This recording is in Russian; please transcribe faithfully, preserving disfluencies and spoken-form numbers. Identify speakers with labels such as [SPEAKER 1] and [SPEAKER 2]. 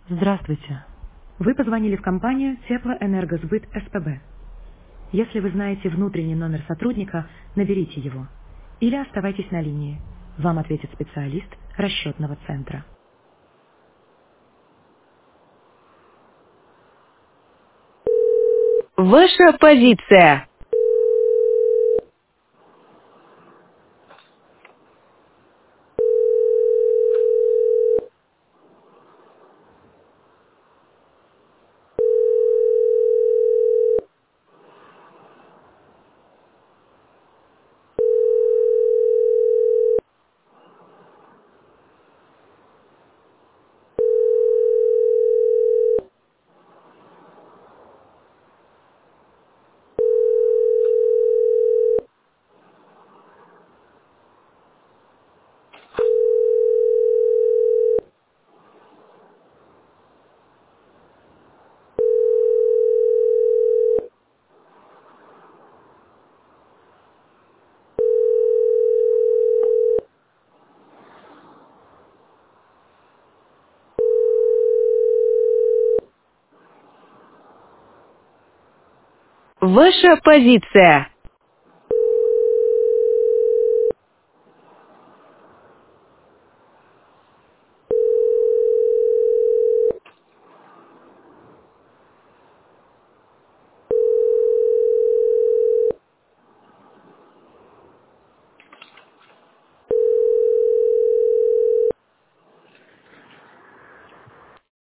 [SPEAKER 1] Здравствуйте. Вы позвонили в компанию Теплоэнергосбыт СПБ. Если вы знаете внутренний номер сотрудника, наберите его. Или оставайтесь на линии. Вам ответит специалист расчетного центра.
[SPEAKER 2] Ваша позиция. Ваша позиция.